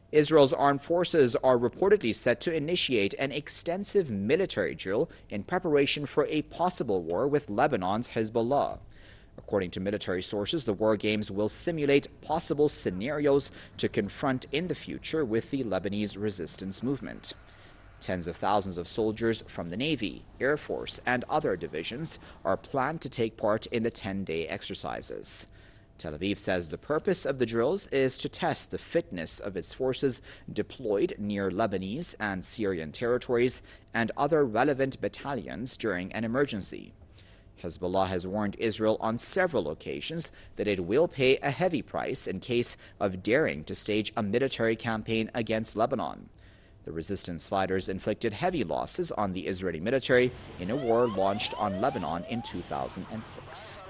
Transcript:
Israel's armed forces are reportedly set to initiate an extensive military drill in preparation for a possible war with Lebanon's Hezbollah. According to military sources, the war games will simulate possible scenarios to confront in the future with the Lebanese resistance movement. Tens of thousands of soldiers from the Navy, Air Force, and other divisions are planned to take part in the 10-day exercises. Tel Aviv says the purpose of the drills is to test the fitness of its forces deployed near Lebanese and Syrian territories and other relevant battalions during an emergency. Hezbollah has warned Israel on several occasions that it will pay a heavy price in case of daring to stage a military campaign against Lebanon. The resistance fighters inflicted heavy losses on the Israeli military in a war launched on Lebanon in 2006.